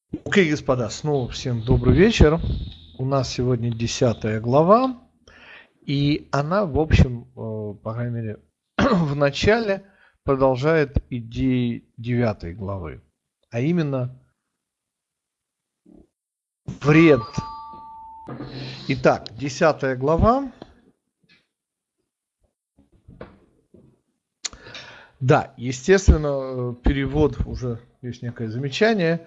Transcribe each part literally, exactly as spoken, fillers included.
Окей, господа, снова всем добрый вечер. У нас сегодня десятая глава, и она, в общем, э, по крайней мере, в начале продолжает идеи девятой главы, а именно вред. Итак, десятая глава. Да, естественно, перевод, уже есть некое замечание.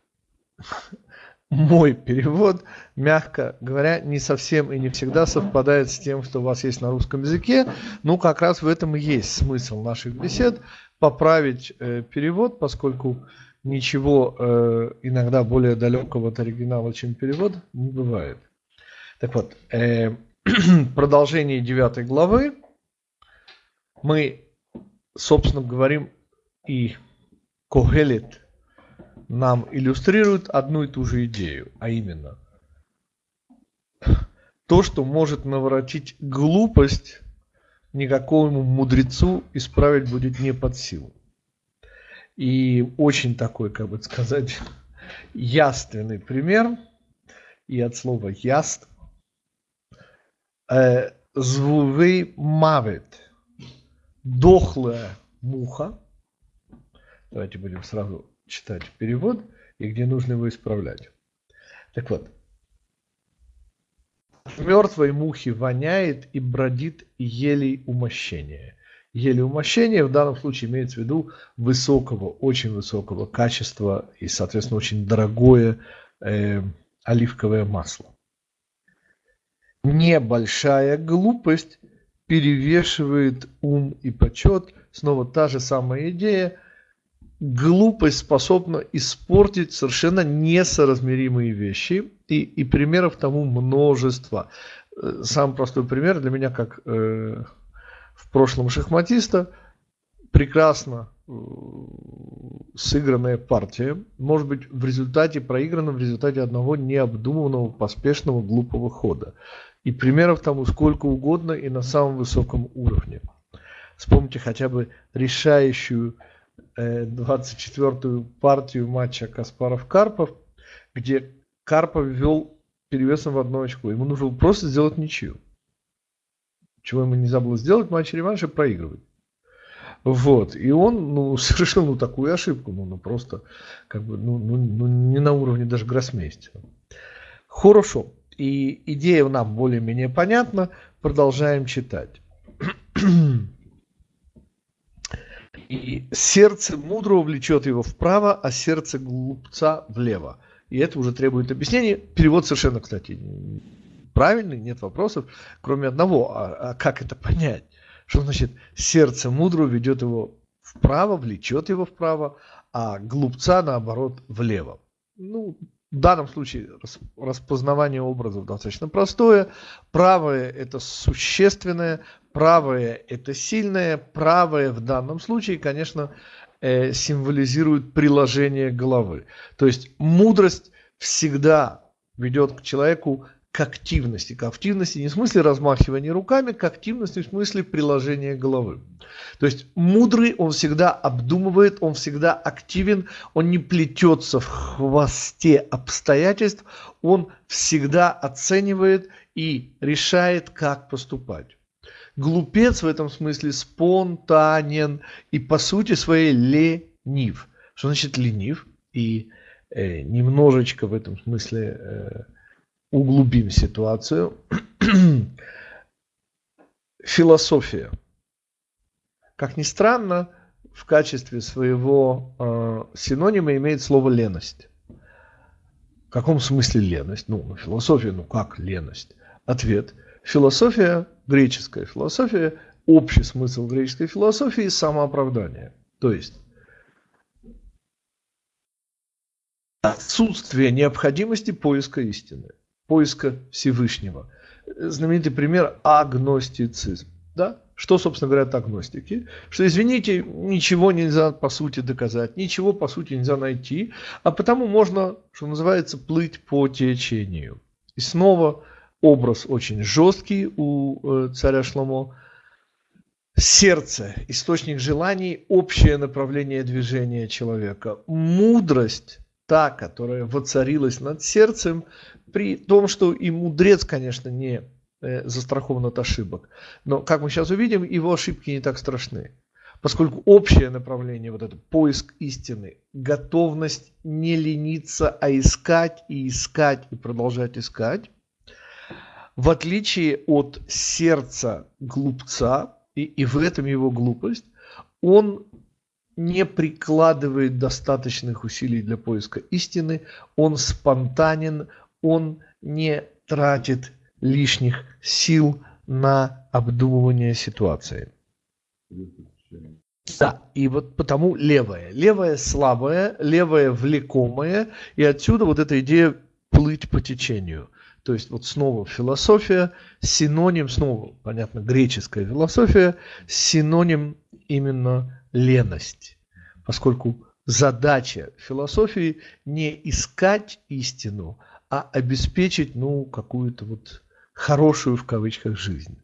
Мой перевод, мягко говоря, не совсем и не всегда совпадает с тем, что у вас есть на русском языке. Ну, как раз в этом и есть смысл наших бесед. Поправить э, перевод, поскольку ничего э, иногда более далекого от оригинала, чем перевод, не бывает. Так вот, э, продолжение девятой главы. Мы, собственно, говорим, и Когелет нам иллюстрирует одну и ту же идею, а именно то, что может наворотить глупость, никакому мудрецу исправить будет не под силу. И очень такой, как бы сказать, яственный пример, и от слова яст, э, звувей мавит, дохлая муха. Давайте будем сразу читать перевод, и где нужно его исправлять. Так вот. Мертвой мухи воняет и бродит елей умощения. Елей умощения в данном случае имеется в виду высокого, очень высокого качества и, соответственно, очень дорогое э, оливковое масло. Небольшая глупость перевешивает ум и почет. Снова та же самая идея. Глупость способна испортить совершенно несоразмеримые вещи, и, и примеров тому множество. Самый простой пример для меня, как э, в прошлом шахматиста, прекрасно э, сыгранная партия может быть в результате проиграна в результате одного необдуманного, поспешного, глупого хода. И примеров тому сколько угодно и на самом высоком уровне. Вспомните хотя бы решающую двадцать четвёртую партию матча Каспаров-Карпов, где Карпов вел перевесом в одно очко. Ему нужно просто сделать ничью. Чего ему нельзя было сделать, матч реванша проигрывать. Вот. И он ну, совершил ну, такую ошибку. Ну, ну просто как бы, ну, ну, ну, не на уровне даже гроссмейстера. Хорошо. И идея нам более-менее понятна. Продолжаем читать. И сердце мудрого влечет его вправо, а сердце глупца влево. И это уже требует объяснения. Перевод совершенно, кстати, правильный, нет вопросов, кроме одного. А, а как это понять? Что значит сердце мудрого ведет его вправо, влечет его вправо, а глупца, наоборот, влево? Ну, в данном случае распознавание образов достаточно простое. Правое – это существенное, правое – это сильное, правое в данном случае, конечно, э, символизирует приложение головы. То есть мудрость всегда ведет к человеку к активности. К активности не в смысле размахивания руками, к активности в смысле приложения головы. То есть мудрый, он всегда обдумывает, он всегда активен, он не плетется в хвосте обстоятельств, он всегда оценивает и решает, как поступать. Глупец в этом смысле спонтанен и по сути своей ленив. Что значит ленив? И э, немножечко в этом смысле э, углубим ситуацию. Философия. Как ни странно, в качестве своего э, синонима имеет слово леность. В каком смысле леность? Ну, философия, ну как леность? Ответ. Философия, греческая философия, общий смысл греческой философии – самооправдание. То есть отсутствие необходимости поиска истины, поиска Всевышнего. Знаменитый пример – агностицизм. Да? Что, собственно, говорят агностики? Что, извините, ничего нельзя по сути доказать, ничего по сути нельзя найти, а потому можно, что называется, плыть по течению. И снова образ очень жесткий у царя Шломо. Сердце, источник желаний, общее направление движения человека. Мудрость та, которая воцарилась над сердцем, при том, что и мудрец, конечно, не э, застрахован от ошибок. Но, как мы сейчас увидим, его ошибки не так страшны. Поскольку общее направление, вот это поиск истины, готовность не лениться, а искать и искать и продолжать искать, в отличие от сердца глупца, и, и в этом его глупость, он не прикладывает достаточных усилий для поиска истины, он спонтанен, он не тратит лишних сил на обдумывание ситуации. Да, и вот потому левое. Левое слабое, левое влекомое, и отсюда вот эта идея плыть по течению. То есть вот снова философия, синоним, снова, понятно, греческая философия, синоним именно леность. Поскольку задача философии не искать истину, а обеспечить, ну, какую-то вот хорошую в кавычках жизнь.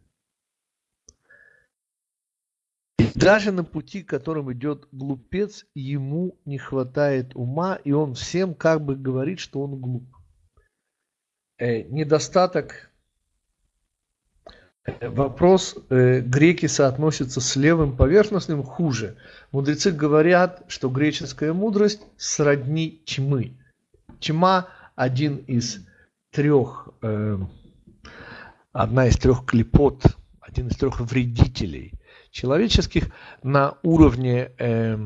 И даже на пути, которым идет глупец, ему не хватает ума, и он всем как бы говорит, что он глуп. Э, недостаток, э, вопрос, э, греки соотносятся с левым поверхностным хуже. Мудрецы говорят, что греческая мудрость сродни тьмы. Тьма – один из трех, э, одна из трех клепот, один из трех вредителей человеческих. На уровне э,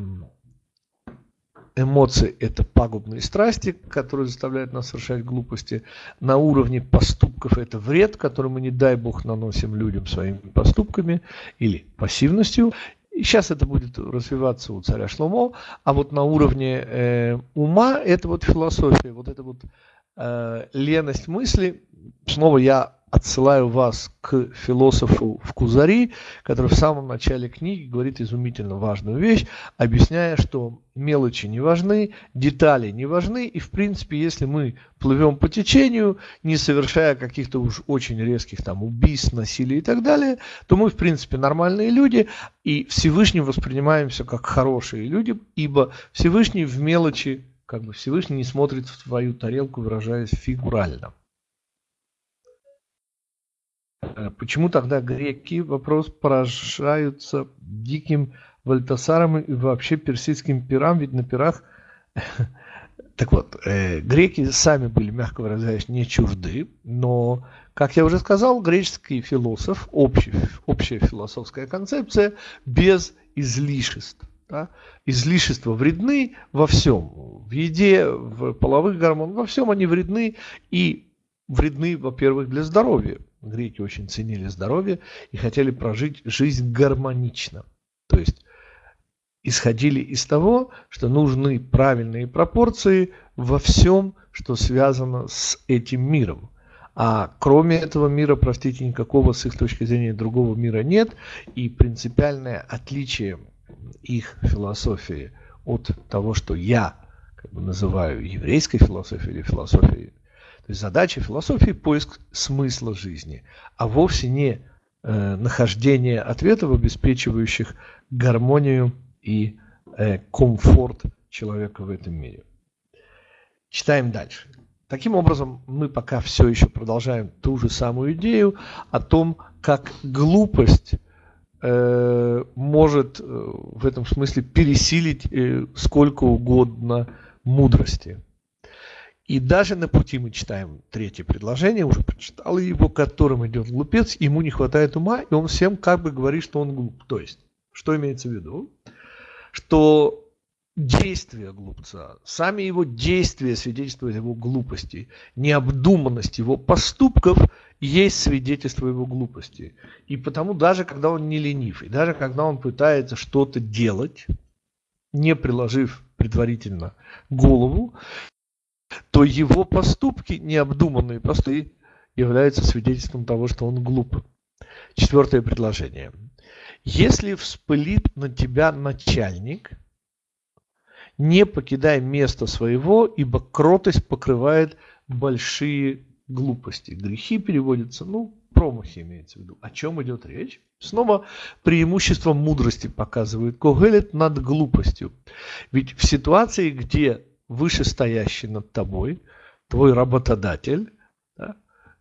эмоций это пагубные страсти, которые заставляют нас совершать глупости. На уровне поступков это вред, который мы, не дай бог, наносим людям своими поступками или пассивностью. И сейчас это будет развиваться у царя Шломо. А вот на уровне э, ума это вот философия, вот это вот э, леность мысли. Снова я отсылаю вас к философу в Кузари, который в самом начале книги говорит изумительно важную вещь, объясняя, что мелочи не важны, детали не важны, и в принципе, если мы плывем по течению, не совершая каких-то уж очень резких там убийств, насилия и так далее, то мы в принципе нормальные люди, и Всевышний воспринимаемся как хорошие люди, ибо Всевышний в мелочи, как бы Всевышний не смотрит в твою тарелку, выражаясь фигурально. Почему тогда греки, вопрос, поражаются диким Вальтасаром и вообще персидским пирам, ведь на пирах... Так вот, э, греки сами были, мягко выражаясь, не чужды, но, как я уже сказал, греческий философ, общий, общая философская концепция, без излишеств. Да? Излишества вредны во всем, в еде, в половых гормонах, во всем они вредны, и вредны, во-первых, для здоровья. Греки очень ценили здоровье и хотели прожить жизнь гармонично. То есть исходили из того, что нужны правильные пропорции во всем, что связано с этим миром. А кроме этого мира, простите, никакого с их точки зрения другого мира нет. И принципиальное отличие их философии от того, что я как бы называю еврейской философией или философией, то есть задача философии – поиск смысла жизни, а вовсе не э, нахождение ответов, обеспечивающих гармонию и э, комфорт человека в этом мире. Читаем дальше. Таким образом, мы пока все еще продолжаем ту же самую идею о том, как глупость э, может э, в этом смысле пересилить э, сколько угодно мудрости. И даже на пути мы читаем третье предложение, уже прочитал его, которым идет глупец, ему не хватает ума, и он всем как бы говорит, что он глуп. То есть, что имеется в виду? Что действия глупца, сами его действия свидетельствуют его глупости, необдуманность его поступков есть свидетельство его глупости. И потому даже когда он не ленив, и даже когда он пытается что-то делать, не приложив предварительно голову, то его поступки, необдуманные, просто являются свидетельством того, что он глуп. Четвертое предложение. Если вспылит на тебя начальник, не покидай место своего, ибо кротость покрывает большие глупости. Грехи переводятся, ну, промахи имеется в виду. О чем идет речь? Снова преимущество мудрости показывает Когелет над глупостью. Ведь в ситуации, где вышестоящий над тобой, твой работодатель, да,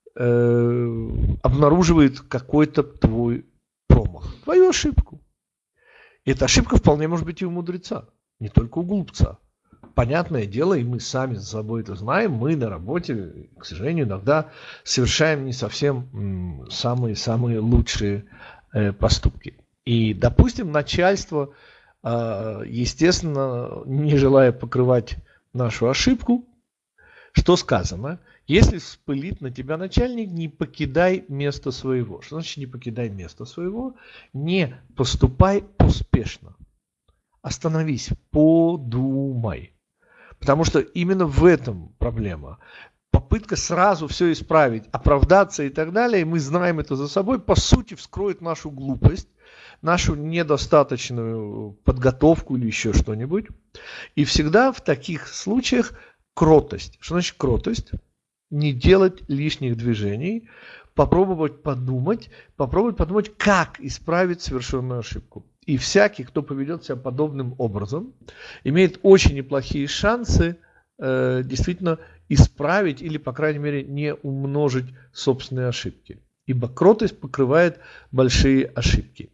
э, обнаруживает какой-то твой промах, твою ошибку. И эта ошибка вполне может быть и у мудреца, не только у глупца. Понятное дело, и мы сами за собой это знаем, мы на работе, к сожалению, иногда совершаем не совсем самые-самые лучшие э, поступки. И, допустим, начальство, э, естественно, не желая покрывать нашу ошибку, что сказано? Если вспылит на тебя начальник, не покидай место своего. Что значит не покидай место своего? Не поступай поспешно. Остановись, подумай. Потому что именно в этом проблема. Попытка сразу все исправить, оправдаться и так далее, и мы знаем это за собой, по сути вскроет нашу глупость, нашу недостаточную подготовку или еще что-нибудь. И всегда в таких случаях кротость. Что значит кротость? Не делать лишних движений, попробовать подумать, попробовать подумать, как исправить совершенную ошибку. И всякий, кто поведет себя подобным образом, имеет очень неплохие шансы э, действительно исправить или, по крайней мере, не умножить собственные ошибки. Ибо кротость покрывает большие ошибки.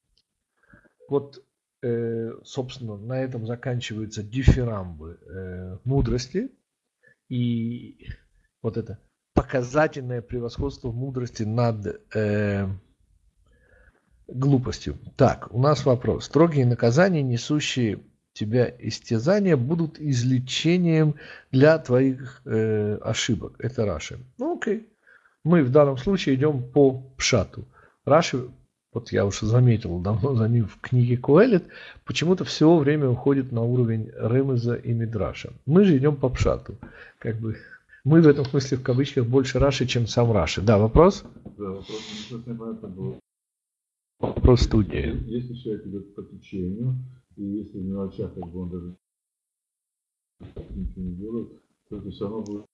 Вот, э, собственно, на этом заканчиваются дифирамбы э, мудрости. И вот это показательное превосходство мудрости над э, глупостью. Так, у нас вопрос. Строгие наказания, несущие тебя истязания, будут излечением для твоих э, ошибок. Это Раши. Ну окей. Мы в данном случае идем по пшату. Раши, вот я уже заметил давно за ним в книге Коэлет, почему-то все время уходит на уровень Ремеза и Мидраша. Мы же идем по пшату. Как бы мы в этом смысле в кавычках больше Раши, чем сам Раши. Да, вопрос? Да, вопрос непонятно было. Вопрос студии. Если человек идет по течению, и если в мелочах, как бы он даже ничего не делает, то это все равно будет.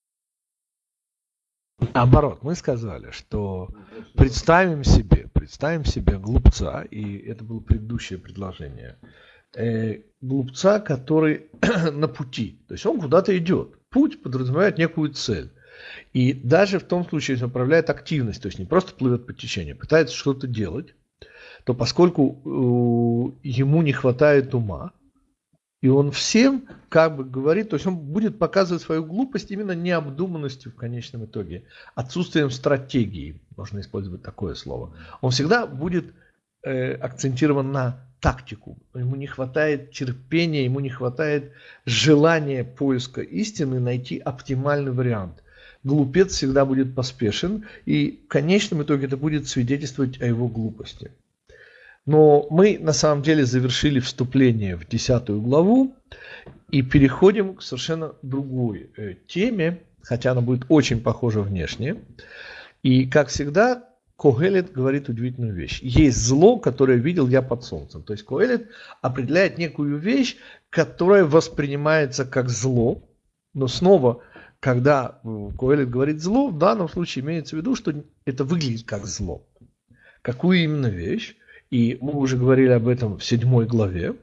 Наоборот, мы сказали, что представим себе, представим себе глупца, и это было предыдущее предложение, э, глупца, который на пути, то есть он куда-то идет. Путь подразумевает некую цель. И даже в том случае, если он проявляет активность, то есть не просто плывет по течению, пытается что-то делать, то поскольку э, ему не хватает ума, и он всем как бы говорит, то есть он будет показывать свою глупость именно необдуманностью в конечном итоге, отсутствием стратегии, можно использовать такое слово. Он всегда будет э, акцентирован на тактику, ему не хватает терпения, ему не хватает желания поиска истины, найти оптимальный вариант. Глупец всегда будет поспешен, и в конечном итоге это будет свидетельствовать о его глупости. Но мы на самом деле завершили вступление в десятую главу и переходим к совершенно другой э, теме, хотя она будет очень похожа внешне. И, как всегда, Коэлет говорит удивительную вещь. Есть зло, которое видел я под солнцем. То есть Коэлет определяет некую вещь, которая воспринимается как зло, но снова, когда Коэлет говорит зло, в данном случае имеется в виду, что это выглядит как зло. Какую именно вещь? И мы уже говорили об этом в седьмой главе.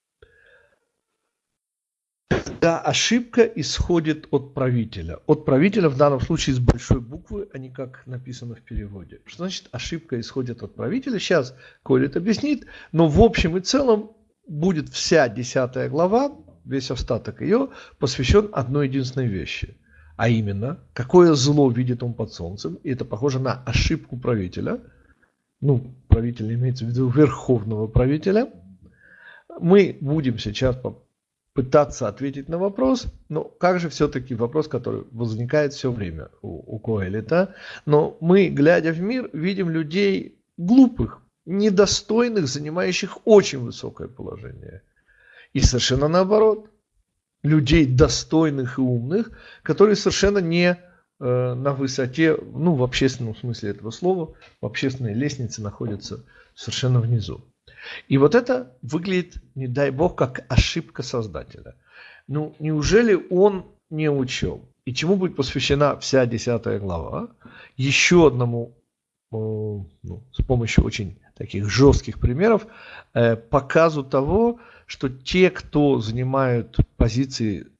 Да, ошибка исходит от правителя. От правителя в данном случае с большой буквы, а не как написано в переводе. Что значит ошибка исходит от правителя? Сейчас Коэлет объяснит. Но в общем и целом будет вся десятая глава, весь остаток ее, посвящен одной единственной вещи. А именно, какое зло видит он под солнцем. И это похоже на ошибку правителя. Ну, правитель имеется в виду верховного правителя. Мы будем сейчас пытаться ответить на вопрос, но как же все-таки вопрос, который возникает все время у, у Коэлета. Но мы, глядя в мир, видим людей глупых, недостойных, занимающих очень высокое положение. И совершенно наоборот, людей достойных и умных, которые совершенно не на высоте, ну, в общественном смысле этого слова, в общественной лестнице находятся совершенно внизу. И вот это выглядит, не дай бог, как ошибка создателя. Ну, неужели он не учел? И чему будет посвящена вся десятая глава? Еще одному, ну, с помощью очень таких жестких примеров, показу того, что те, кто занимают позиции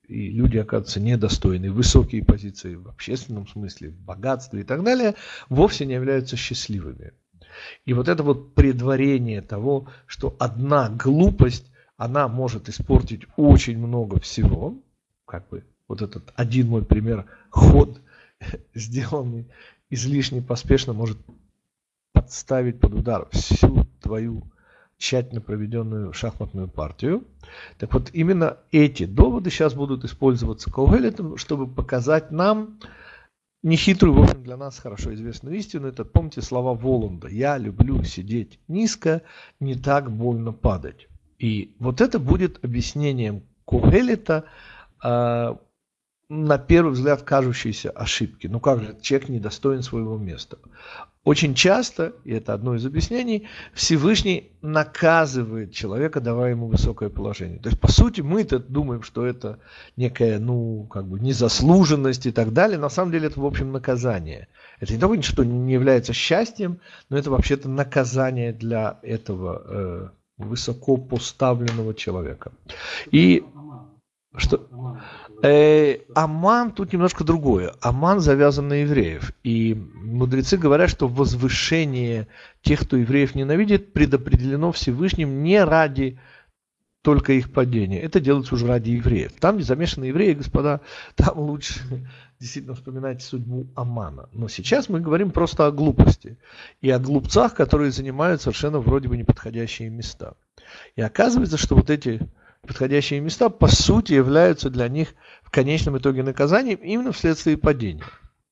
и люди оказываются недостойны, высокие позиции в общественном смысле, в богатстве и так далее, вовсе не являются счастливыми. И вот это вот предварение того, что одна глупость, она может испортить очень много всего, как бы вот этот один мой пример, ход, сделанный излишне поспешно, может подставить под удар всю твою тщательно проведенную шахматную партию. Так вот, именно эти доводы сейчас будут использоваться Когелетом, чтобы показать нам нехитрую, в общем, для нас хорошо известную истину. Это, помните, слова Воланда: «Я люблю сидеть низко, не так больно падать». И вот это будет объяснением Когелета э, на первый взгляд кажущейся ошибки. Ну как же, человек недостоин своего места. Очень часто, и это одно из объяснений, Всевышний наказывает человека, давая ему высокое положение. То есть, по сути, мы-то думаем, что это некая, ну, как бы, незаслуженность и так далее. На самом деле, это, в общем, наказание. Это не только что не является счастьем, но это вообще-то наказание для этого э, высоко поставленного человека. И что... Э, Аман тут немножко другое. Аман завязан на евреев. И мудрецы говорят, что возвышение тех, кто евреев ненавидит, предопределено Всевышним не ради только их падения. Это делается уже ради евреев. Там, где замешаны евреи, господа, там лучше действительно вспоминать судьбу Амана. Но сейчас мы говорим просто о глупости. И о глупцах, которые занимают совершенно вроде бы неподходящие места. И оказывается, что вот эти подходящие места, по сути, являются для них в конечном итоге наказанием именно вследствие падения.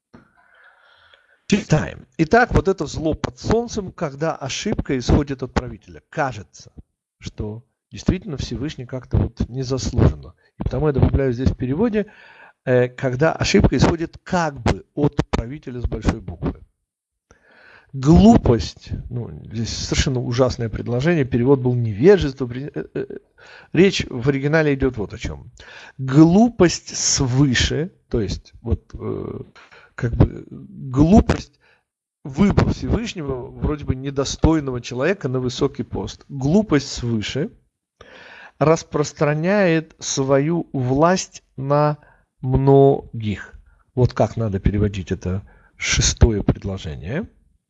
Читаем. Итак, вот это зло под солнцем, когда ошибка исходит от правителя. Кажется, что действительно Всевышний как-то вот незаслуженно. И потому я добавляю здесь в переводе, когда ошибка исходит как бы от правителя с большой буквы. Глупость, ну, здесь совершенно ужасное предложение, перевод был невежество. Речь в оригинале идет вот о чем. Глупость свыше, то есть вот э, как бы глупость, выбор Всевышнего вроде бы недостойного человека на высокий пост. Глупость свыше распространяет свою власть на многих. Вот как надо переводить это шестое предложение.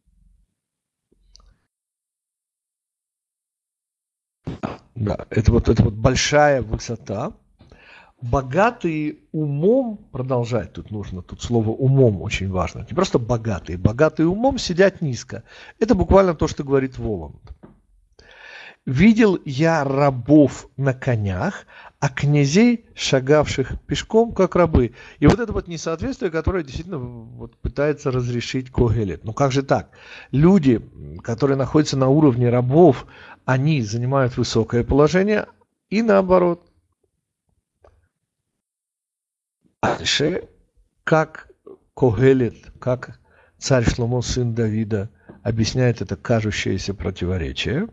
Да, это вот, это вот большая высота. Богатые умом, продолжать тут нужно, тут слово умом очень важно. Не просто богатые, богатые умом сидят низко. Это буквально то, что говорит Воланд. Видел я рабов на конях, а князей, шагавших пешком, как рабы. И вот это вот несоответствие, которое действительно вот пытается разрешить Когелет. Ну как же так? Люди, которые находятся на уровне рабов, они занимают высокое положение, и наоборот. Дальше, как Когелет, как царь Шломо, сын Давида, объясняет это кажущееся противоречие.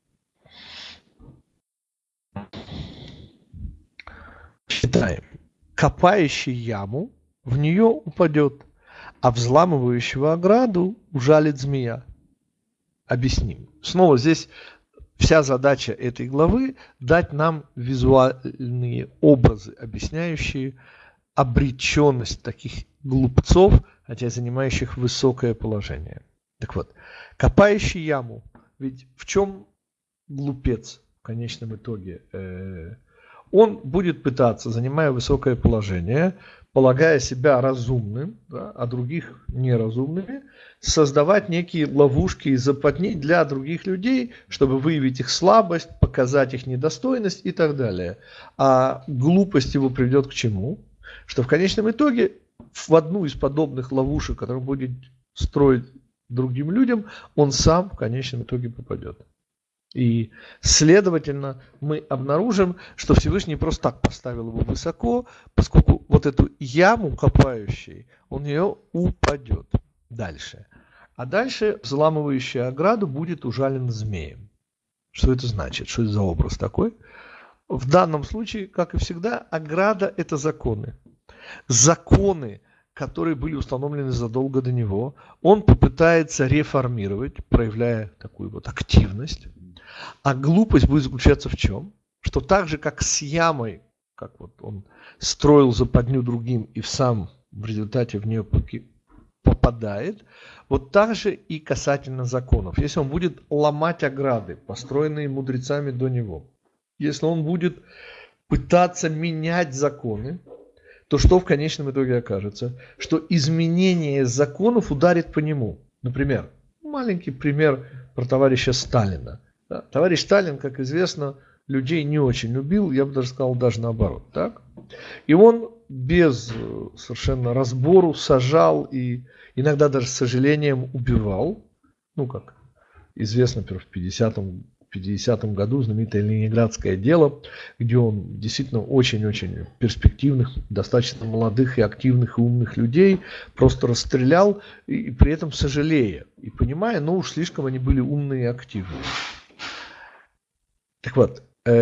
Читаем. Копающий яму в нее упадет, а взламывающего ограду ужалит змея. Объясним. Снова здесь вся задача этой главы дать нам визуальные образы, объясняющие обреченность таких глупцов, хотя занимающих высокое положение. Так вот, копающий яму, ведь в чем глупец в конечном итоге? Он будет пытаться, занимая высокое положение, полагая себя разумным, да, а других неразумными, создавать некие ловушки и западни для других людей, чтобы выявить их слабость, показать их недостойность и так далее. А глупость его приведет к чему? Что в конечном итоге в одну из подобных ловушек, которую он будет строить другим людям, он сам в конечном итоге попадет. И, следовательно, мы обнаружим, что Всевышний просто так поставил его высоко, поскольку вот эту яму копающий, он в нее упадет дальше. А дальше взламывающий ограду будет ужален змеем. Что это значит? Что это за образ такой? В данном случае, как и всегда, ограда – это законы. Законы, которые были установлены задолго до него, он попытается реформировать, проявляя такую вот активность. А глупость будет заключаться в чем? Что так же, как с ямой как вот он строил западню другим и сам в результате в нее попадает, вот так же и касательно законов. Если он будет ломать ограды, построенные мудрецами до него, если он будет пытаться менять законы, то что в конечном итоге окажется? Что изменение законов ударит по нему. Например, маленький пример про товарища Сталина. Да? Товарищ Сталин, как известно, людей не очень любил, я бы даже сказал, даже наоборот. Так? И он без совершенно разбору сажал и иногда даже с сожалением убивал. Ну, как известно, например, в пятидесятом году знаменитое Ленинградское дело, где он действительно очень-очень перспективных, достаточно молодых и активных и умных людей просто расстрелял, и при этом сожалея и понимая, ну уж слишком они были умные и активные. Так вот,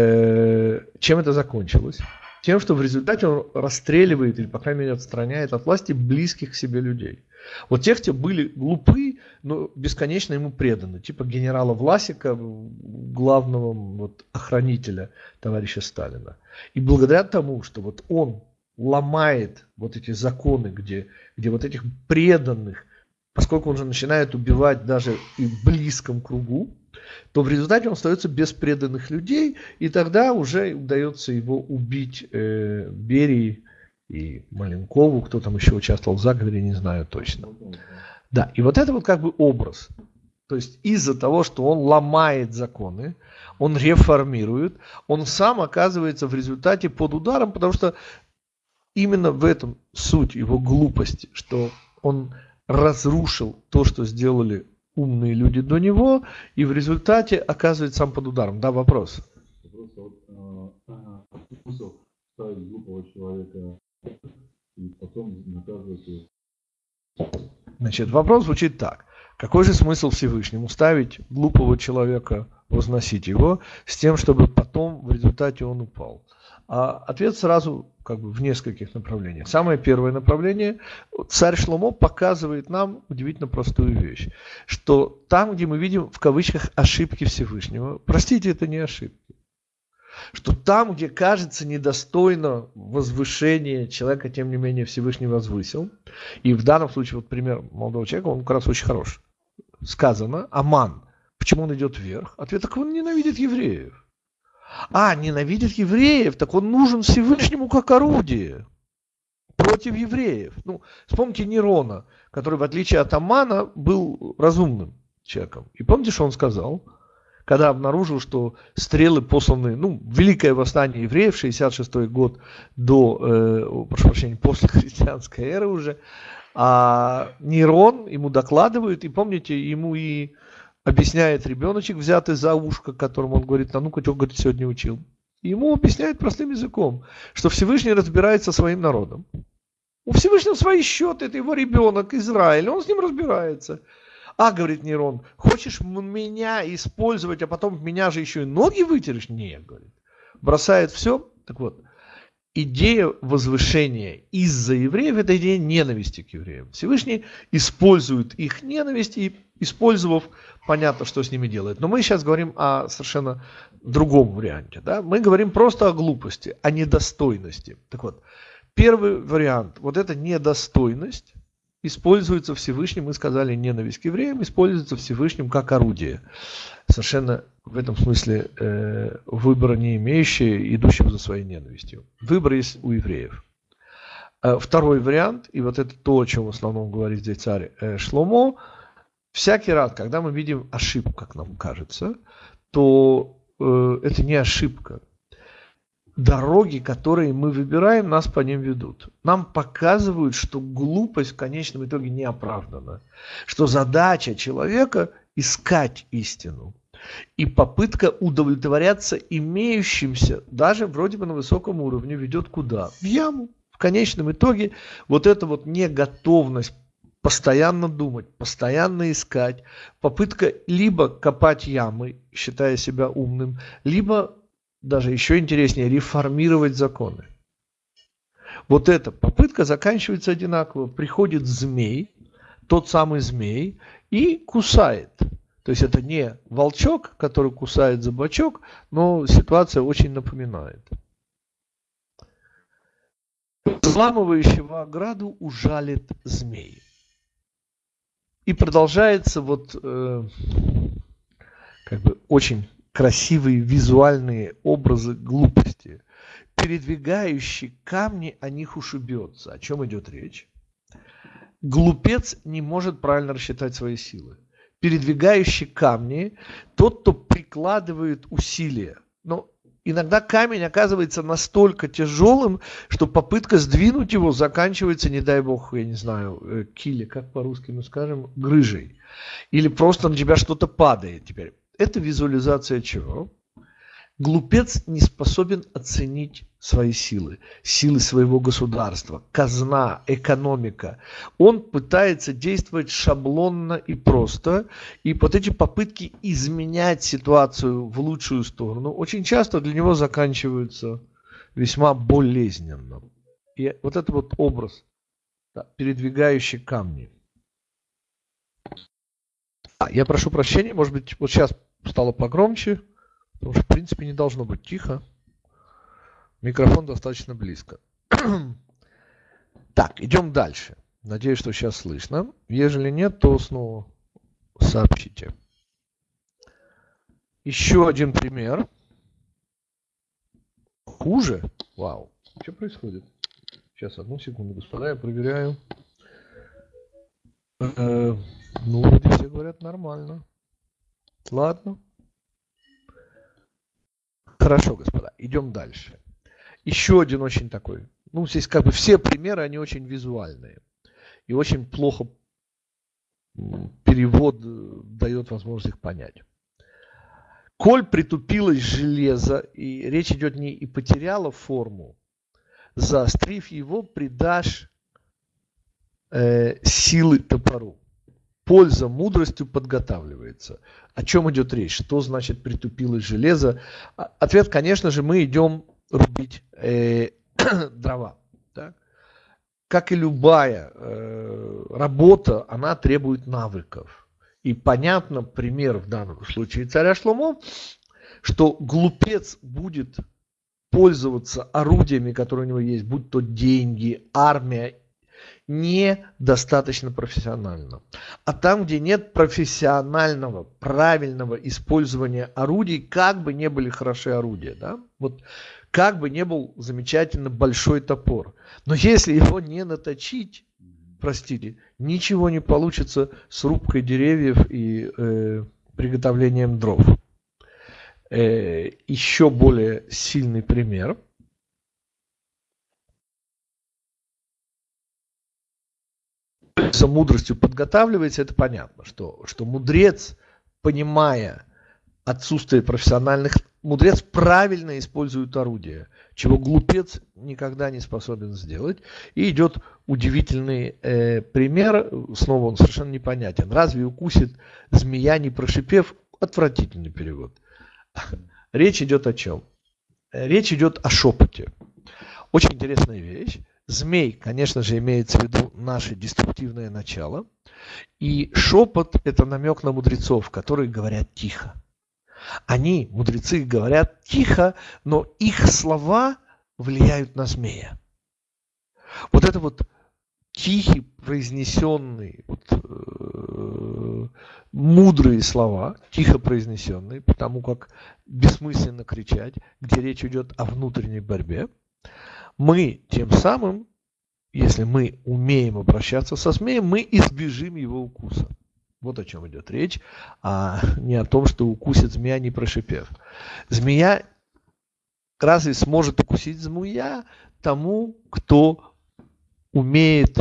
чем это закончилось? Тем, что в результате он расстреливает или, по крайней мере, отстраняет от власти близких к себе людей. Вот тех, кто были глупы, но бесконечно ему преданы. Типа генерала Власика, главного вот, охранителя товарища Сталина. И благодаря тому, что вот он ломает вот эти законы, где, где вот этих преданных, поскольку он же начинает убивать даже и в близком кругу, то в результате он остается без преданных людей, и тогда уже удается его убить э, Берии и Маленкову, кто там еще участвовал в заговоре, не знаю точно. Да, и вот это вот как бы образ. То есть из-за того, что он ломает законы, он реформирует, он сам оказывается в результате под ударом, потому что именно в этом суть его глупости, что он разрушил то, что сделали умные люди до него, и в результате оказывается сам под ударом. Да, вопрос? Вопрос, вот, смысл ставить глупого человека и потом наказывать его. Значит, вопрос звучит так. Какой же смысл Всевышнему ставить глупого человека, возносить его, с тем, чтобы потом в результате он упал? А ответ сразу как бы в нескольких направлениях. Самое первое направление. Царь Шломо показывает нам удивительно простую вещь. Что там, где мы видим в кавычках ошибки Всевышнего, простите, это не ошибки. Что там, где кажется недостойно возвышения человека, тем не менее Всевышний возвысил. И в данном случае, вот пример молодого человека, он как раз очень хорош. Сказано, Аман. Почему он идет вверх? Ответ, так он ненавидит евреев. А, ненавидит евреев, так он нужен Всевышнему как орудие против евреев. Ну, вспомните Нерона, который, в отличие от Амана, был разумным человеком. И помните, что он сказал? Когда обнаружил, что стрелы посланы, ну, Великое восстание евреев, шестьдесят шестой год до, э, прошу прощения, после христианской эры уже, а Нерон ему докладывает, и помните, ему и объясняет ребеночек, взятый за ушко, которому он говорит, а ну-ка, что, говорит, сегодня учил. И ему объясняет простым языком, что Всевышний разбирается со своим народом. У Всевышнего свои счеты, это его ребенок, Израиль, он с ним разбирается. А, говорит Нерон, хочешь меня использовать, а потом в меня же еще и ноги вытерешь? Нет, говорит. Бросает все. Так вот, идея возвышения из-за евреев – это идея ненависти к евреям. Всевышний использует их ненависть и, использовав, понятно, что с ними делает. Но мы сейчас говорим о совершенно другом варианте. Да? Мы говорим просто о глупости, о недостойности. Так вот, первый вариант, вот эта недостойность, используется Всевышним, мы сказали, ненависть к евреям, используется Всевышним как орудие. Совершенно в этом смысле э, выбора не имеющие, идущего за своей ненавистью. Выбор есть у евреев. Э, второй вариант, и вот это то, о чем в основном говорит здесь царь э, Шломо, всякий раз, когда мы видим ошибку, как нам кажется, то э, это не ошибка. Дороги, которые мы выбираем, нас по ним ведут. Нам показывают, что глупость в конечном итоге не оправдана. Что задача человека – искать истину. И попытка удовлетворяться имеющимся, даже вроде бы на высоком уровне, ведет куда? В яму. В конечном итоге вот эта вот неготовность постоянно думать, постоянно искать, попытка либо копать ямы, считая себя умным, либо даже еще интереснее, реформировать законы. Вот эта попытка заканчивается одинаково. Приходит змей, тот самый змей, и кусает. То есть это не волчок, который кусает за бочок, но ситуация очень напоминает. взламывающего ограду ужалит змей. И продолжается вот э, как бы очень красивые визуальные образы глупости. Передвигающий камни, о них ушибется. О чем идет речь? Глупец не может правильно рассчитать свои силы. Передвигающий камни, тот, кто прикладывает усилия. Но иногда камень оказывается настолько тяжелым, что попытка сдвинуть его заканчивается, не дай бог, я не знаю, киле, как по-русски мы скажем, грыжей. Или просто на тебя что-то падает теперь. Это визуализация чего? Глупец не способен оценить свои силы, силы своего государства, казна, экономика. Он пытается действовать шаблонно и просто, и вот эти попытки изменять ситуацию в лучшую сторону очень часто для него заканчиваются весьма болезненно. И вот это вот образ, да, передвигающий камни. А, я прошу прощения, может быть, вот сейчас стало погромче. Потому что, в принципе, не должно быть тихо. Микрофон достаточно близко. Так, идем дальше. Надеюсь, что сейчас слышно. Если нет, то снова сообщите. Еще один пример. Хуже? Вау. Что происходит? Сейчас, одну секунду, господа, я проверяю. Э-э, ну, вроде все говорят нормально. Ладно. Хорошо, господа, идем дальше. Еще один очень такой. Ну, здесь как бы все примеры, они очень визуальные. И очень плохо перевод дает возможность их понять. Коль притупилось железо, и речь идет не и потеряло форму, заострив его, придашь э, силы топору. Польза мудростью подготавливается. О чем идет речь? Что значит притупилось железо? Ответ, конечно же, мы идем рубить э, дрова. Так? Как и любая э, работа, она требует навыков. И понятно, пример в данном случае царя Шломо, что глупец будет пользоваться орудиями, которые у него есть, будь то деньги, армия, недостаточно профессионально. А там, где нет профессионального, правильного использования орудий, как бы не были хороши орудия, да? Вот как бы не был замечательно большой топор, но если его не наточить, простите, ничего не получится с рубкой деревьев и э, приготовлением дров. Э, еще более сильный пример. За мудростью подготавливается, это понятно, что, что мудрец, понимая отсутствие профессиональных, мудрец правильно использует орудие, чего глупец никогда не способен сделать. И идет удивительный э, пример, снова он совершенно непонятен. Разве укусит змея, не прошипев? Отвратительный перевод. Речь идет о чем? Речь идет о шепоте. Очень интересная вещь. Змей, конечно же, имеется в виду наше деструктивное начало. И шепот – это намек на мудрецов, которые говорят тихо. Они, мудрецы, говорят тихо, но их слова влияют на змея. Вот это вот тихий, произнесенный, вот, э, мудрые слова, тихо произнесенные, потому как бессмысленно кричать, где речь идет о внутренней борьбе, мы тем самым, если мы умеем обращаться со змеем, мы избежим его укуса. Вот о чем идет речь, а не о том, что укусит змея, не прошипев. Змея разве сможет укусить змея тому, кто умеет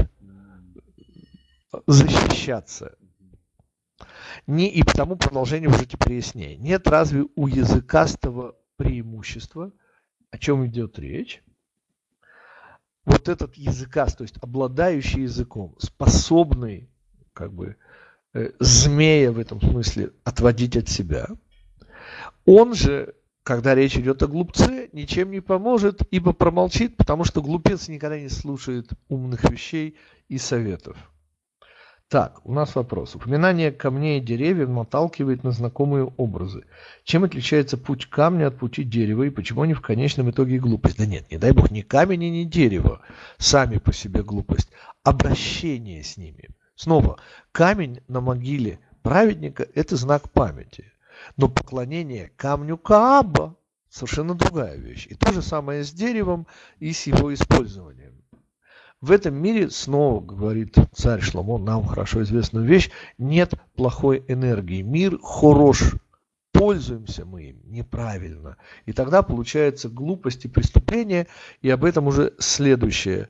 защищаться? Не, и потому продолжение уже теперь яснее. Нет разве у языкастого преимущества, о чем идет речь? Вот этот языкаст, то есть обладающий языком, способный как бы э, змея в этом смысле отводить от себя, он же, когда речь идет о глупце, ничем не поможет, ибо промолчит, потому что глупец никогда не слушает умных вещей и советов. Так, у нас вопрос. Упоминание камней и деревьев наталкивает на знакомые образы. Чем отличается путь камня от пути дерева, и почему они в конечном итоге глупость? Да нет, не дай бог, ни камень и ни дерево сами по себе глупость. Обращение с ними. Снова, камень на могиле праведника – это знак памяти. Но поклонение камню Кааба – совершенно другая вещь. И то же самое с деревом и с его использованием. В этом мире, снова говорит царь Шломо, нам хорошо известную вещь, нет плохой энергии. Мир хорош, пользуемся мы им неправильно. И тогда получается глупость и преступление, и об этом уже следующее,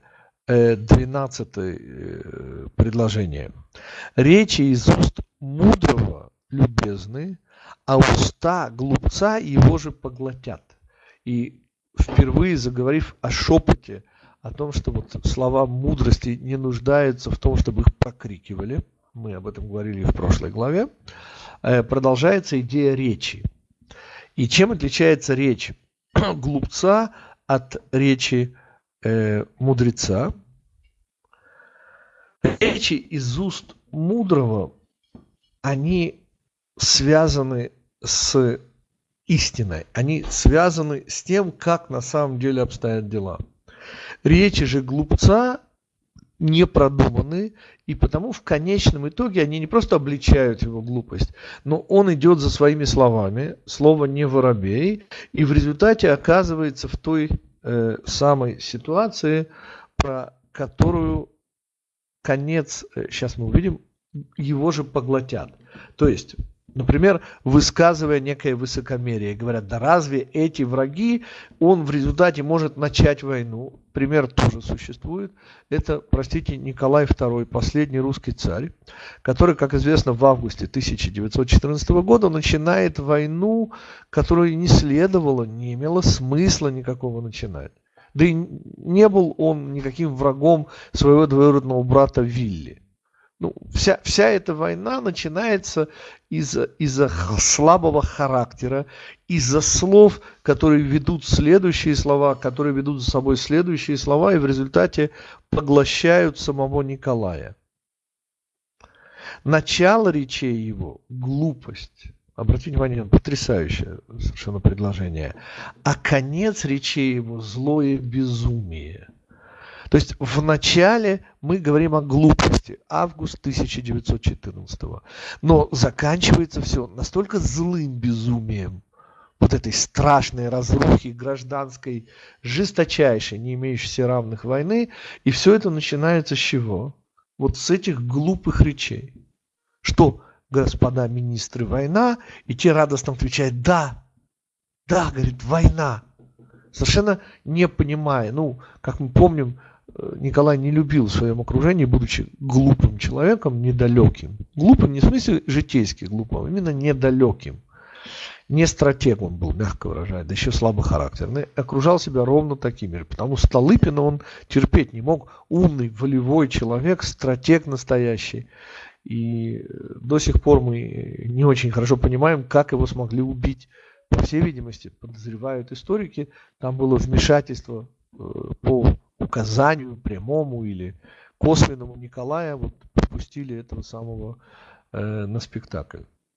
двенадцатое предложение. Речи из уст мудрого любезны, а уста глупца его же поглотят. И впервые заговорив о шепоте, о том, что вот слова мудрости не нуждаются в том, чтобы их прокрикивали. Мы об этом говорили в прошлой главе. Продолжается идея речи. И чем отличается речь глупца от речи э, мудреца? Речи из уст мудрого, они связаны с истиной. Они связаны с тем, как на самом деле обстоят дела. Речи же глупца не продуманы, и потому в конечном итоге они не просто обличают его глупость, но он идет за своими словами, слово не воробей, и в результате оказывается в той э, самой ситуации, про которую конец, э, сейчас мы увидим, его же поглотят. То есть, например, высказывая некое высокомерие, говорят, да разве эти враги, он в результате может начать войну. Пример тоже существует. Это, простите, Николай второй, последний русский царь, который, как известно, в августе тысяча девятьсот четырнадцатого года начинает войну, которую не следовало, не имело смысла никакого начинать. Да и не был он никаким врагом своего двоюродного брата Вилли. Ну, вся, вся эта война начинается из-за, из-за слабого характера, из-за слов, которые ведут следующие слова, которые ведут за собой следующие слова, и в результате поглощают самого Николая. Начало речей его – глупость. Обратите внимание, потрясающее совершенно предложение. А конец речей его – злое безумие. То есть в начале мы говорим о глупости, август тысяча девятьсот четырнадцатого, но заканчивается все настолько злым безумием, вот этой страшной разрухи гражданской, жесточайшей, не имеющей равных войны, и все это начинается с чего? Вот с этих глупых речей. Что, господа министры, война? И те радостно отвечают, да, да, говорит, война. Совершенно не понимая, ну, как мы помним, Николай не любил в своем окружении, будучи глупым человеком, недалеким. Глупым не в смысле житейски глупым, а именно недалеким. Не стратегом он был, мягко выражаясь, да еще слабохарактерный. Окружал себя ровно такими. Потому что Столыпина он терпеть не мог. Умный, волевой человек, стратег настоящий. И до сих пор мы не очень хорошо понимаем, как его смогли убить. По всей видимости, подозревают историки, там было вмешательство по указанию прямому или косвенному Николая, вот пропустили этого самого э, на спектакль.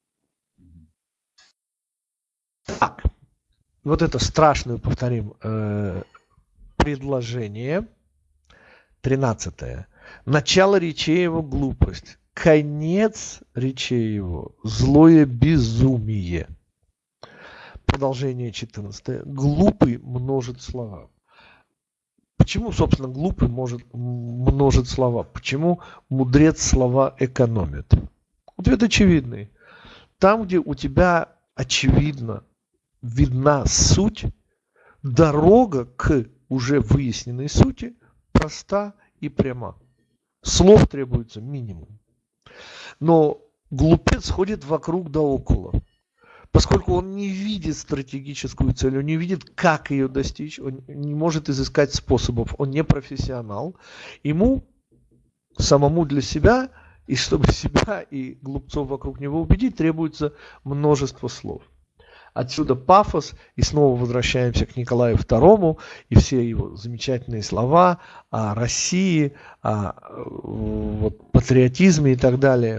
Так, вот это страшное, повторим, э, предложение. тринадцатое. Начало речей его глупость. Конец речей его злое безумие. Продолжение четырнадцатое. Глупый множит слова. Почему, собственно, глупый может множить слова? Почему мудрец слова экономит? Ответ очевидный. Там, где у тебя очевидно видна суть, дорога к уже выясненной сути проста и пряма. Слов требуется минимум. Но глупец ходит вокруг да около. Поскольку он не видит стратегическую цель, он не видит, как ее достичь, он не может изыскать способов, он не профессионал, ему самому для себя, и чтобы себя и глупцов вокруг него убедить, требуется множество слов. Отсюда пафос, и снова возвращаемся к Николаю второму, и все его замечательные слова о России, о вот, патриотизме и так далее.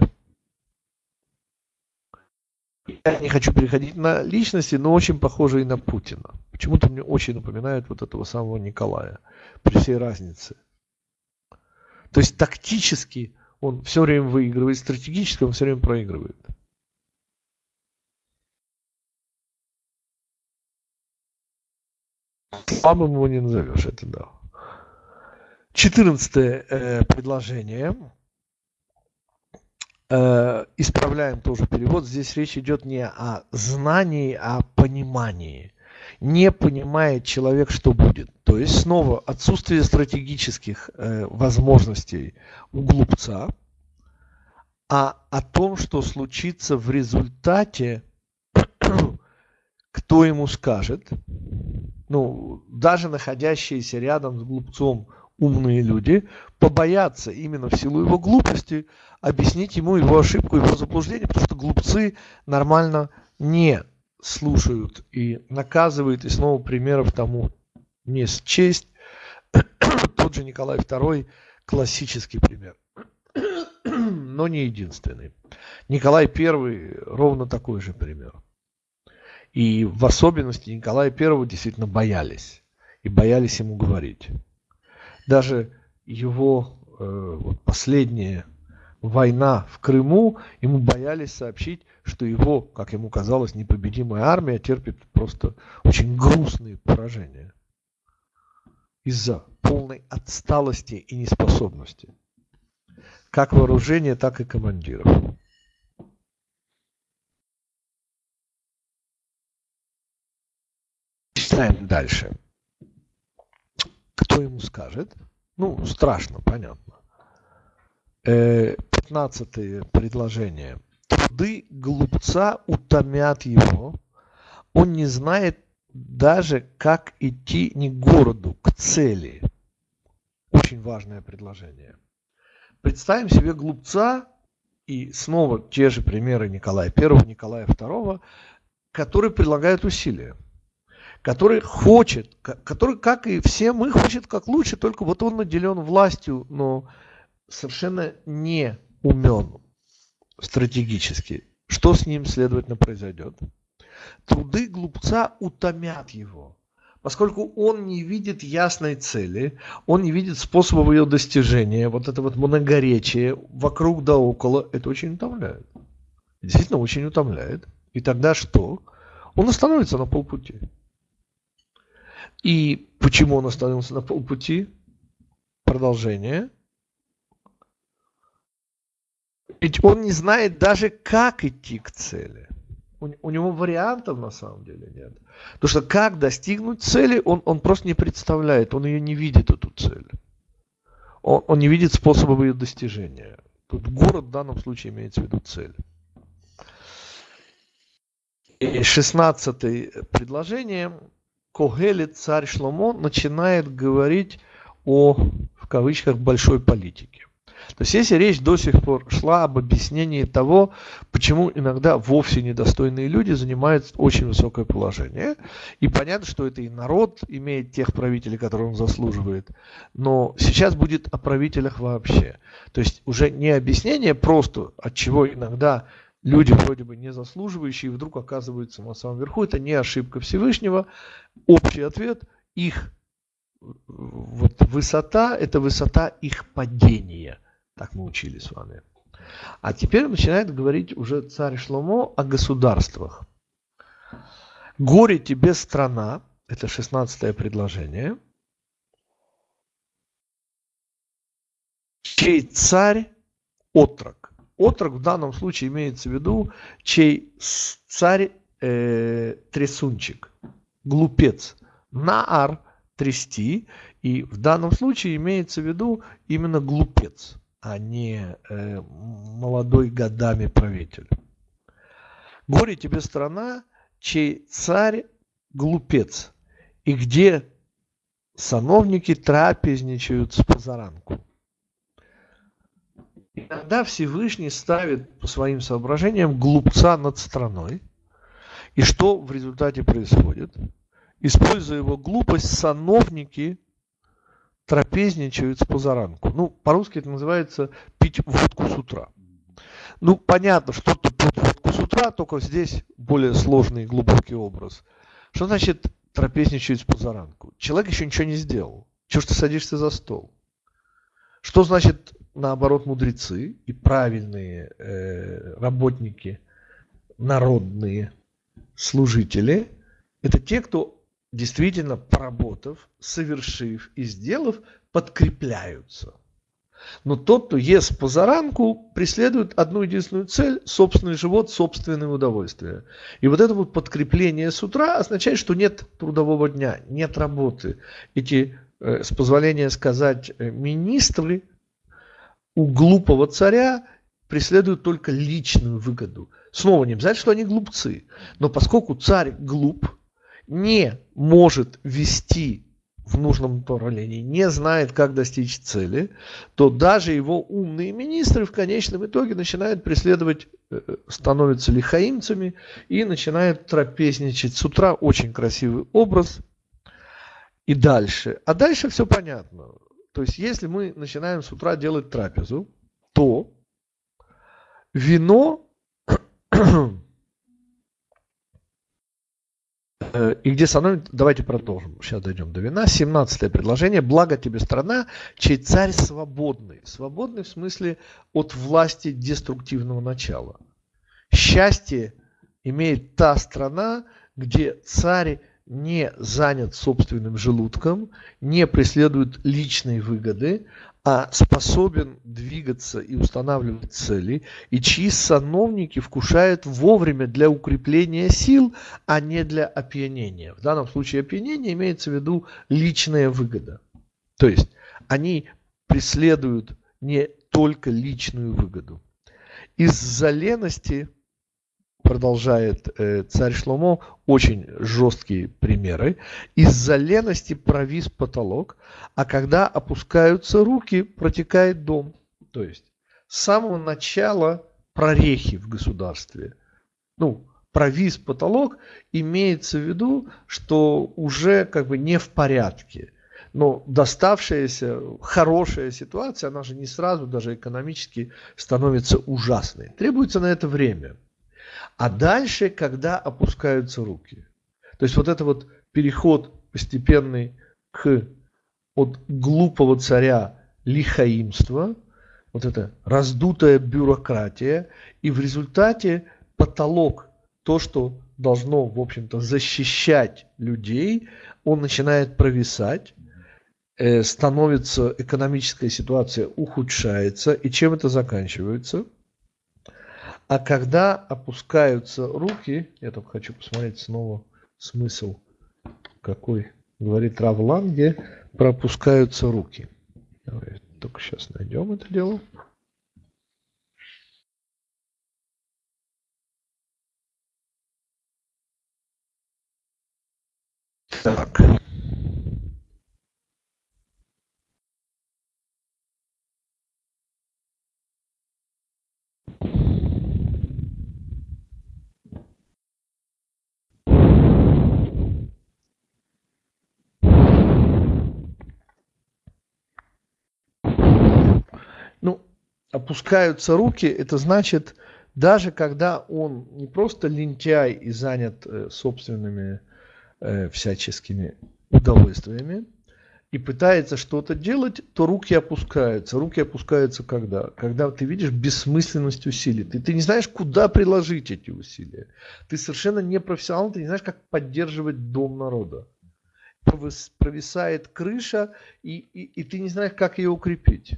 Я не хочу переходить на личности, но очень похожие на Путина. Почему-то мне очень напоминает вот этого самого Николая, при всей разнице. То есть тактически он все время выигрывает, стратегически он все время проигрывает. Слабым его не назовешь, это да. Четырнадцатое э, предложение. Э, исправляем тоже перевод. Здесь речь идет не о знании, а о понимании. Не понимает человек, что будет. То есть снова отсутствие стратегических э, возможностей у глупца, а о том, что случится в результате, кто ему скажет. Ну, даже находящиеся рядом с глупцом умные люди побоятся именно в силу его глупости объяснить ему его ошибку, его заблуждение, потому что глупцы нормально не слушают и наказывают, и снова примеров тому не счесть. Тот же Николай второй классический пример, но не единственный. Николай первый ровно такой же пример. И в особенности Николая первого действительно боялись. И боялись ему говорить. Даже его э, вот последняя война в Крыму, ему боялись сообщить, что его, как ему казалось, непобедимая армия терпит просто очень грустные поражения. Из-за полной отсталости и неспособности. Как вооружения, так и командиров. Читаем дальше. Кто ему скажет? Ну, страшно, понятно. Пятнадцатое предложение. Труды глупца утомят его. Он не знает даже, как идти не к городу, к цели. Очень важное предложение. Представим себе глупца, и снова те же примеры Николая первого, Николая второго, который прилагает усилия. Который хочет, который, как и все мы, хочет как лучше, только вот он наделен властью, но совершенно не умен стратегически. Что с ним, следовательно, произойдет? Труды глупца утомят его, поскольку он не видит ясной цели, он не видит способов ее достижения, вот это вот многоречие вокруг да около, это очень утомляет. Действительно очень утомляет. И тогда что? Он остановится на полпути. И почему он остановился на полпути? Продолжение. Ведь он не знает даже, как идти к цели. У, у него вариантов на самом деле нет. Потому что как достигнуть цели, он, он просто не представляет, он ее не видит, эту цель. Он, он не видит способов ее достижения. Тут город в данном случае имеется в виду цель. И шестнадцатое предложение. Когелет, царь Шломо, начинает говорить о, в кавычках, большой политике. То есть, если речь до сих пор шла об объяснении того, почему иногда вовсе недостойные люди занимают очень высокое положение. И понятно, что это и народ имеет тех правителей, которые он заслуживает. Но сейчас будет о правителях вообще. То есть, уже не объяснение просто, от чего иногда люди, вроде бы не заслуживающие, вдруг оказываются на самом верху. Это не ошибка Всевышнего. Общий ответ, их вот, высота, это высота их падения. Так мы учили с вами. А теперь начинает говорить уже царь Шломо о государствах. Горе тебе, страна, это шестнадцатое предложение, чей царь отрок. Отрок в данном случае имеется в виду, чей царь э, трясунчик, глупец. Наар – трясти, и в данном случае имеется в виду именно глупец, а не э, молодой годами правитель. Горе тебе, страна, чей царь глупец, и где сановники трапезничают с позаранку. Иногда Всевышний ставит по своим соображениям глупца над страной, И что в результате происходит? Используя его глупость, сановники трапезничают с позаранку. Ну, по-русски это называется пить водку с утра. Ну, понятно, что ты пьют водку с утра, только здесь более сложный и глубокий образ. Что значит трапезничают с позаранку? Человек еще ничего не сделал. Чего ж ты садишься за стол? Что значит, наоборот, мудрецы и правильные э, работники, народные служители? Это те, кто действительно, поработав, совершив и сделав, подкрепляются. Но тот, кто ест позаранку, преследует одну единственную цель – собственный живот, собственное удовольствие. И вот это вот подкрепление с утра означает, что нет трудового дня, нет работы. Эти, э, с позволения сказать, министры у глупого царя преследуют только личную выгоду. Снова не обязательно, что они глупцы. Но поскольку царь глуп, не может вести в нужном направлении, не знает, как достичь цели, то даже его умные министры в конечном итоге начинают преследовать, становятся лихаимцами и начинают трапезничать с утра. Очень красивый образ. И дальше. А дальше все понятно. То есть, если мы начинаем с утра делать трапезу, то вино и где становится, давайте продолжим, сейчас дойдем до вина. семнадцатое предложение. Благо тебе страна, чей царь свободный. Свободный в смысле от власти деструктивного начала. Счастье имеет та страна, где царь не занят собственным желудком, не преследует личные выгоды, а способен двигаться и устанавливать цели, и чьи сановники вкушают вовремя для укрепления сил, а не для опьянения. В данном случае опьянение имеется в виду личная выгода. То есть они преследуют не только личную выгоду. Из-за лености, продолжает э, царь Шломо, очень жесткие примеры. Из-за лености провис потолок, а когда опускаются руки, протекает дом. То есть с самого начала прорехи в государстве. Ну, провис потолок имеется в виду, что уже как бы не в порядке. Но доставшаяся хорошая ситуация, она же не сразу даже экономически становится ужасной. Требуется на это время. А дальше, когда опускаются руки. То есть вот это вот переход постепенный к, от глупого царя лихаимства, вот это раздутая бюрократия, и в результате потолок, то, что должно, в общем-то, защищать людей, он начинает провисать, э, становится, экономическая ситуация ухудшается, и чем это заканчивается? А когда опускаются руки, я только хочу посмотреть снова смысл, какой говорит Рав Ланге, про опускаются руки. Давай только сейчас найдем это дело. Так. Ну, опускаются руки, это значит, даже когда он не просто лентяй и занят э, собственными э, всяческими удовольствиями и пытается что-то делать, то руки опускаются. Руки опускаются когда? Когда ты видишь бессмысленность усилий. Ты, ты не знаешь, куда приложить эти усилия. Ты совершенно не профессионал, ты не знаешь, как поддерживать дом народа. Провисает крыша, и, и, и ты не знаешь, как ее укрепить.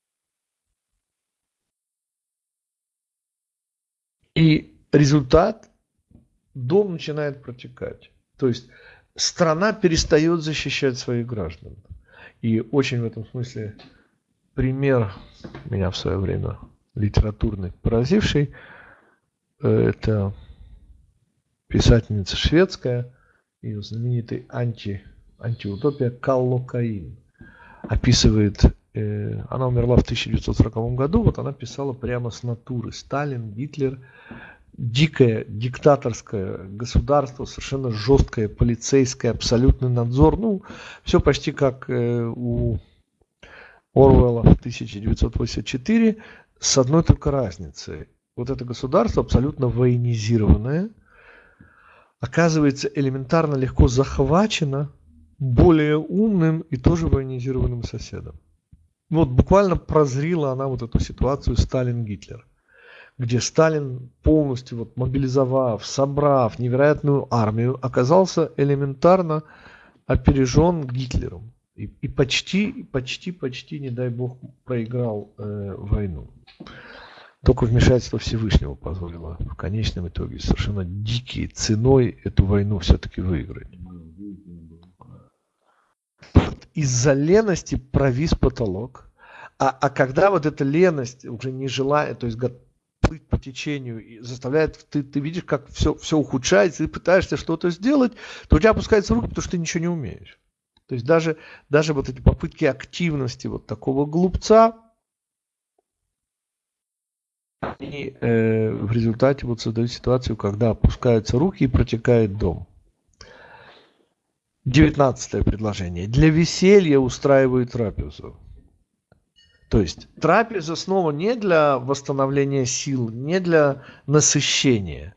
И результат – дом начинает протекать. То есть страна перестает защищать своих граждан. И очень в этом смысле пример меня в свое время литературный поразивший – это писательница шведская, ее знаменитый анти, антиутопия Каллокаин. Описывает, э, она умерла в тысяча девятьсот сороковом году, вот она писала прямо с натуры. Сталин, Гитлер, дикое диктаторское государство, совершенно жесткое полицейское, абсолютный надзор. Ну, все почти как э, у Оруэлла в тысяча девятьсот восемьдесят четыре, с одной только разницей. Вот это государство абсолютно военизированное, оказывается элементарно легко захвачено более умным и тоже военизированным соседом. Вот буквально прозрела она вот эту ситуацию Сталин-Гитлер, где Сталин, полностью вот мобилизовав, собрав невероятную армию, оказался элементарно опережен Гитлером. И, и почти, почти, почти, не дай бог, проиграл э, войну. Только вмешательство Всевышнего позволило в конечном итоге совершенно дикой ценой эту войну все-таки выиграть. Из-за лености провис потолок. А, а когда вот эта леность уже не желает, то есть плыть по течению, и заставляет, ты, ты видишь, как все, все ухудшается, и пытаешься что-то сделать, то у тебя опускаются руки, потому что ты ничего не умеешь. То есть даже, даже вот эти попытки активности вот такого глупца, они э, в результате вот создают ситуацию, когда опускаются руки и протекает дом. Девятнадцатое предложение. Для веселья устраивают трапезу. То есть трапеза снова не для восстановления сил, не для насыщения.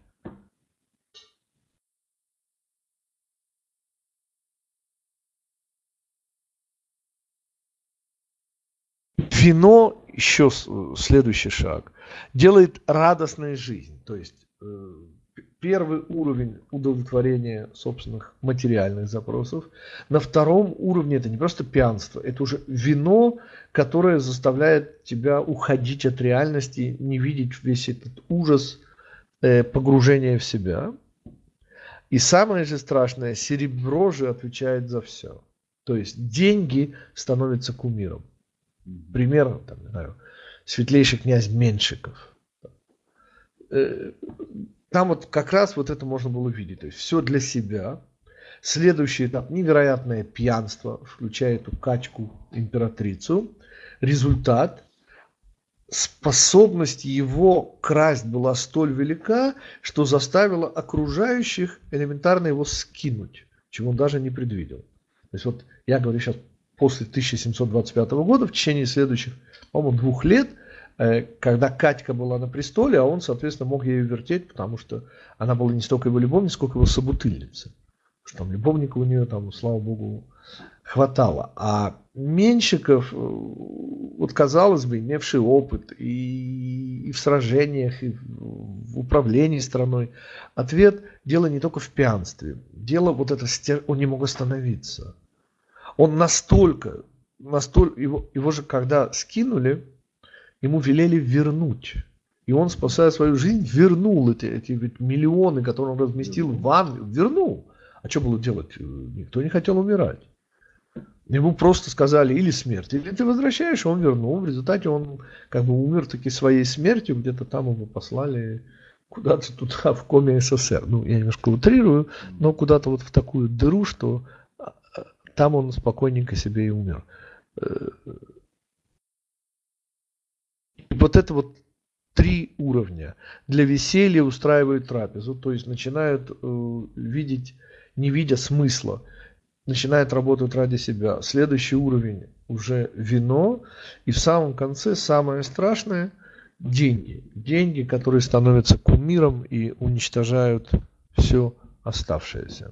Вино, еще следующий шаг, делает радостной жизнь. То есть э, первый уровень удовлетворения собственных материальных запросов. На втором уровне это не просто пьянство, это уже вино, которое заставляет тебя уходить от реальности, не видеть весь этот ужас э, погружения в себя. И самое же страшное, серебро же отвечает за все. То есть деньги становятся кумиром. Пример, там, не знаю, светлейший князь Меньшиков. Там вот как раз вот это можно было увидеть. То есть все для себя. Следующий этап – невероятное пьянство, включая эту качку императрицу. Результат – способность его красть была столь велика, что заставила окружающих элементарно его скинуть, чего он даже не предвидел. То есть вот я говорю сейчас после тысяча семьсот двадцать пятого года, в течение следующих, по-моему, двух лет, когда Катька была на престоле, а он, соответственно, мог ею вертеть, потому что она была не столько его любовницей, сколько его собутыльницей. Потому что там любовника у нее, там, слава богу, хватало. А Меньшиков, вот казалось бы, имевший опыт и, и в сражениях, и в управлении страной, ответ – дело не только в пьянстве. Дело вот это, он не мог остановиться. Он настолько, настолько его, его же когда скинули, ему велели вернуть. И он, спасая свою жизнь, вернул эти, эти миллионы, которые он разместил в Англию. Вернул. А что было делать? Никто не хотел умирать. Ему просто сказали или смерть, или ты возвращаешь, он вернул. В результате он как бы умер таки своей смертью, где-то там его послали куда-то туда, в коме СССР. Ну, я немножко утрирую, но куда-то вот в такую дыру, что там он спокойненько себе и умер. И вот это вот три уровня. Для веселья устраивают трапезу, то есть начинают э, видеть, не видя смысла, начинают работать ради себя. Следующий уровень уже вино. И в самом конце самое страшное – деньги. Деньги, которые становятся кумиром и уничтожают все оставшееся.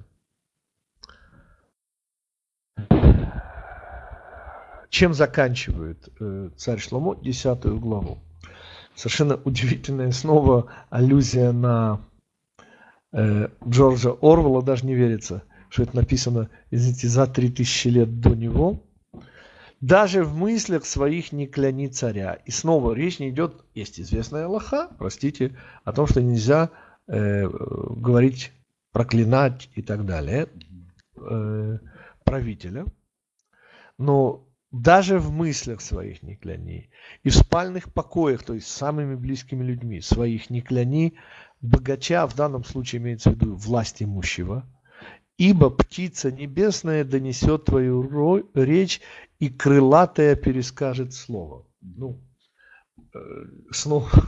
Чем заканчивает э, царь Шломо десятую главу? Совершенно удивительная снова аллюзия на э, Джорджа Оруэлла, даже не верится, что это написано, извините, за три тысячи лет до него. Даже в мыслях своих не кляни царя. И снова речь не идет, есть известная алаха, простите, о том, что нельзя э, говорить, проклинать и так далее э, правителя. Но даже в мыслях своих не кляни, и в спальных покоях, то есть с самыми близкими людьми, своих не кляни, богача, в данном случае имеется в виду власть имущего, ибо птица небесная донесет твою речь, и крылатая перескажет слово. Ну, снова,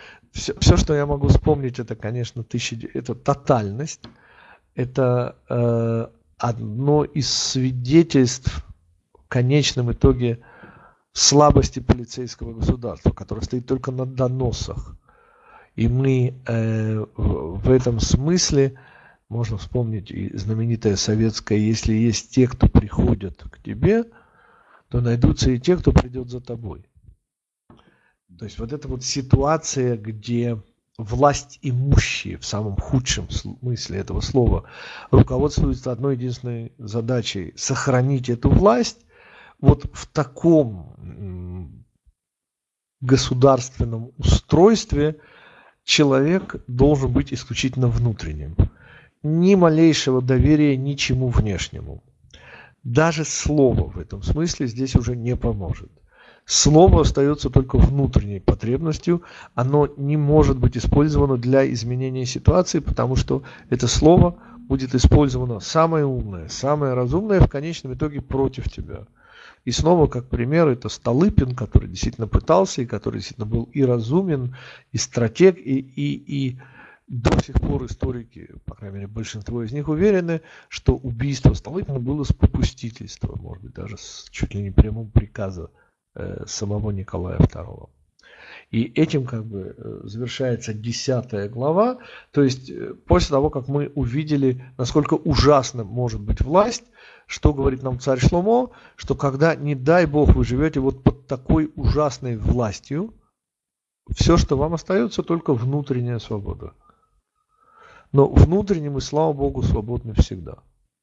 Все, все, что я могу вспомнить, это, конечно, тысячи, это тотальность. Это э, одно из свидетельств в конечном итоге слабости полицейского государства, которое стоит только на доносах. И мы э, в этом смысле, можно вспомнить и знаменитое советское: если есть те, кто приходят к тебе, то найдутся и те, кто придет за тобой. То есть вот эта вот ситуация, где власть имущие, в самом худшем смысле этого слова, руководствуются одной единственной задачей – сохранить эту власть, вот в таком государственном устройстве человек должен быть исключительно внутренним. Ни малейшего доверия ничему внешнему. Даже слово в этом смысле здесь уже не поможет. Слово остается только внутренней потребностью, оно не может быть использовано для изменения ситуации, потому что это слово будет использовано самое умное, самое разумное в конечном итоге против тебя. И снова, как пример, это Столыпин, который действительно пытался, и который действительно был и разумен, и стратег, и, и, и до сих пор историки, по крайней мере большинство из них, уверены, что убийство Столыпина было с попустительства, может быть даже с чуть ли не прямым приказом самого Николая второго. И этим как бы завершается десятая глава. То есть после того, как мы увидели, насколько ужасна может быть власть, что говорит нам царь Шломо, что когда, не дай Бог, вы живете вот под такой ужасной властью, все, что вам остается, только внутренняя свобода. Но внутренне мы, слава Богу, свободны всегда.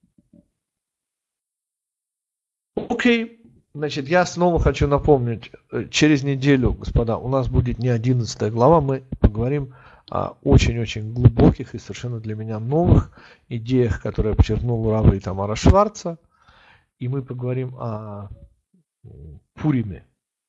Окей. Значит, я снова хочу напомнить, через неделю, господа, у нас будет не одиннадцатая глава, мы поговорим о очень-очень глубоких и совершенно для меня новых идеях, которые подчеркнул Рав Итамара Шварца, и мы поговорим о Пуриме.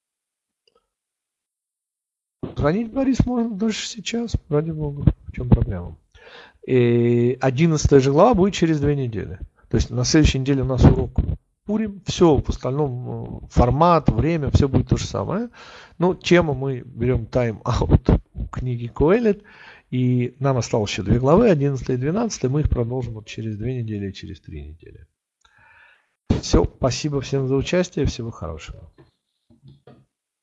Звонить, Борис, можно дальше сейчас, ради Бога, в чем проблема. И одиннадцатая же глава будет через две недели, то есть на следующей неделе у нас урок Пурим, все в остальном формат, время, все будет то же самое. Но тему мы берем тайм-аут у книги Коэлет, и нам осталось еще две главы, одиннадцатая и двенадцатая, мы их продолжим вот через две недели и через три недели. Все, спасибо всем за участие, всего хорошего.